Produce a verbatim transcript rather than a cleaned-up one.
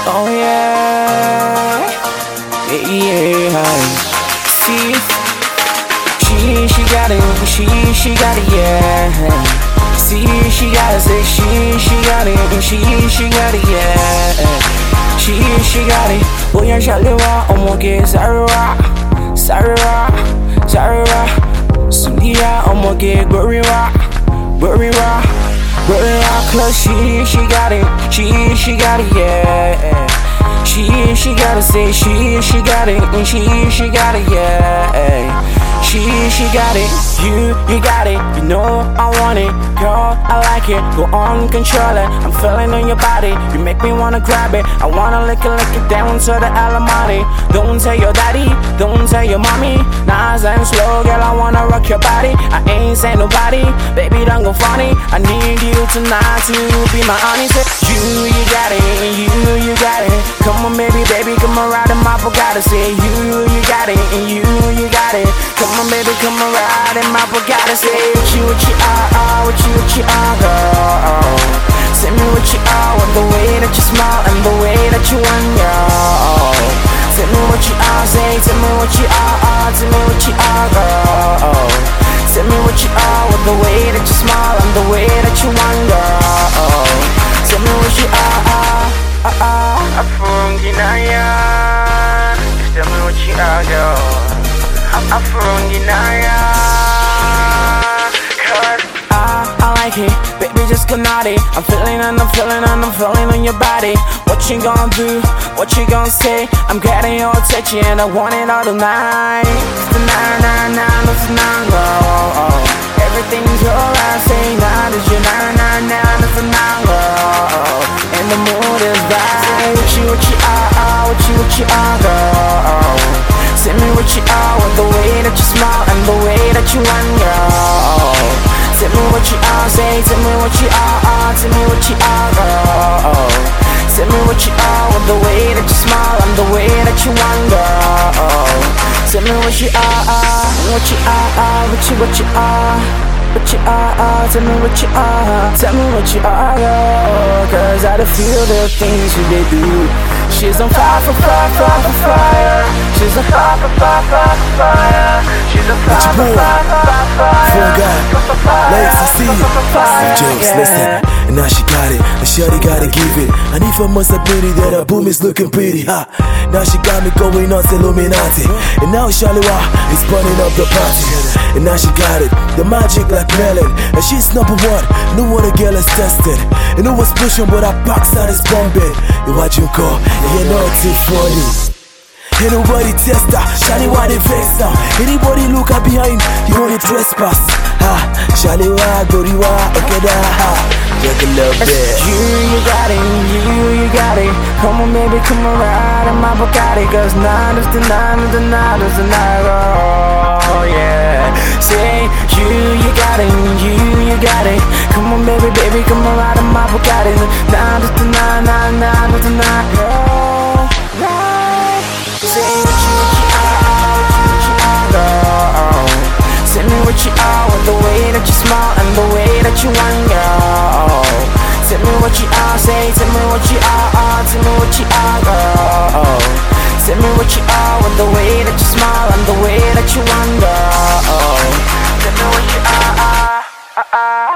Oh yeah, yeah, yeah. See, she, she got it, she, she got it, yeah. See, she got it, say she, she got it, she, she got it, yeah. She, she got it. Boya shalewa, omoge Sarah, Sarah, Sarah. Sundia, omoge Gorira, Gorira, Gorira. Cause she, she got it, she, she got it, yeah. She, she got it, say she, she got it, and she, she got it, yeah. She, she got it, you, you got it. You know I want it, girl, I like it. Go on, control it, I'm feeling on your body. You make me wanna grab it, I wanna lick it, lick it down to the Alamani. Don't tell your daddy, don't tell your mommy. Nice and slow, girl, I wanna rock your body. I ain't saying nobody, baby, don't go funny. I need you tonight to be my honey. You, you got it, you, you got it. Come on, baby, baby, come on, ride in my Bugatti. Say you, you got it, and you, you got it. Come on, baby, come on, ride in my Bugatti. Say what you, what you are, are, what you, what you are, girl. Say me what you are, with the way that you smile and the way that you want, girl. Tell me what you are, say, tell me what you are, are, tell me what you are, girl. Tell me what you are, with the way that you smile and the way that you want, girl. Tell me what you are, are, are, are. I'm from Ginaya. Tell me what you are, girl. I'm from Ginaya. Cause I, I like it, baby, just go naughty. I'm feeling and I'm feeling and I'm feeling on your body. What you gonna do, what you gonna say? I'm getting your attention and I want it all tonight. Tonight, nah, nah, no, tonight, girl. Everything's alright, say nah, this you, nah, nah, nah, no, tonight, girl. And the mood is right. What you, what you are, are, what you, what you are, girl. Tell me what you are, with the way that you smile and the way that you want, girl. Tell me what you are, say, tell me what you are, are, tell me what you are, girl. Tell me what you are, with the way that you smile and the way that you want, girl. Tell me what you are, are, what you are, are, what you, what you are, what you are, are, tell me what you are, tell me what you are, girl. Cause I don't feel the things you they do. She's on fire, for fire, fire, for fire. She's on fire, for fire, fire, for fire. She's on fire, for fire, fire, for fire. Legs, I see you. Jokes, listen. And now she got it, and shawty gotta give it. And if I must admit it, that her boom is looking pretty, ha. Now she got me going on to Illuminati. And now Shalewa is burning up the party. And now she got it, the magic like melon. And she's number one, no other girl is tested. And who was pushing, but her backside is bombing. You watch you go, and you're not too funny. Ain't nobody test her, Shalewa they vex her. Anybody look her behind, you only trespass. Ha, Shalewa, Doriwa, Okeda, ha. Just a little bit. You, you got it, you, you got it. Come on, baby, come on, ride in my Bugatti. Cause night is the night, is the night, is the night, oh yeah. Say, you, you got it, you, you got it. Come on, baby, baby, come on, ride in my Bugatti. Night is the night, night, night, is the night, oh, right. Say what you, what you are, what you, what you are, girl. Tell me what you are, with the way that you smile and the way that you want, girl. Tell me what you are, say, tell me what you are, are, tell me what you are, girl. Tell me what you are, with the way that you smile and the way that you want, girl. Tell me what you are, are, are, are.